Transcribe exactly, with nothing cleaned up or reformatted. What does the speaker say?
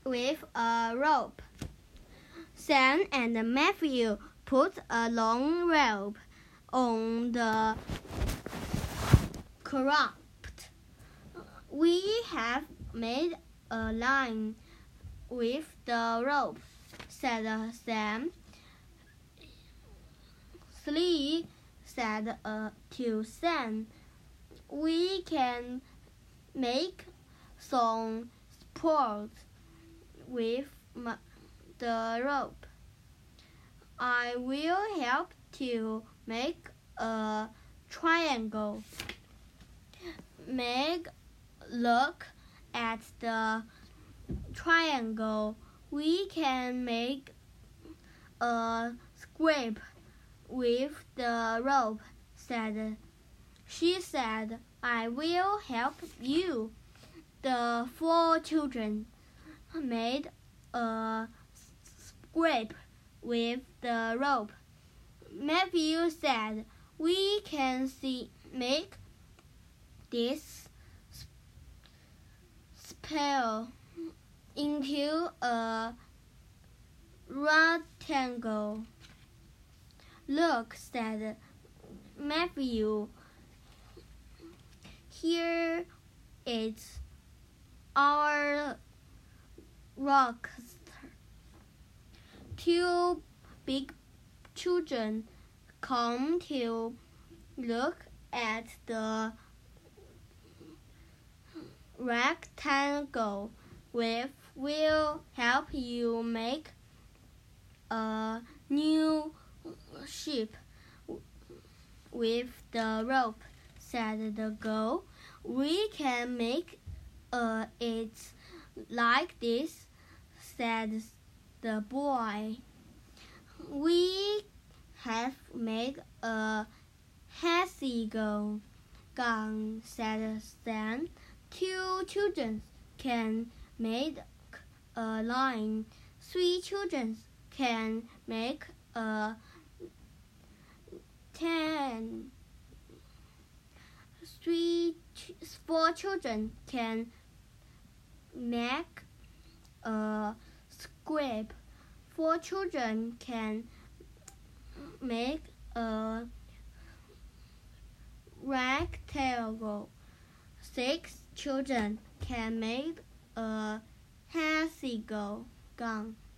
with a rope. Sam and Matthew put a long rope on the craft. We have made a line with the rope, said Sam. Slee said uh, to Sam, we can make some sports with the rope. I will help to make a triangle. Meg look at the triangle. We can make a square with the rope, said she said, I will help you. The four children made a scrape with the rope. Matthew said, we can see make this spell into a rectangle. Look, said Matthew, here is our rockster. Two big children come to look at the rectangle. We will help you make a new ship with the rope, said the girl. We can make uh, it like this, said the boy. We have made a hexagon gun, said Sam. Two children can make a line. Three children can make a ten. Three, four children can make a square. Four children can make a rectangle. Six children can make a hexagon gun.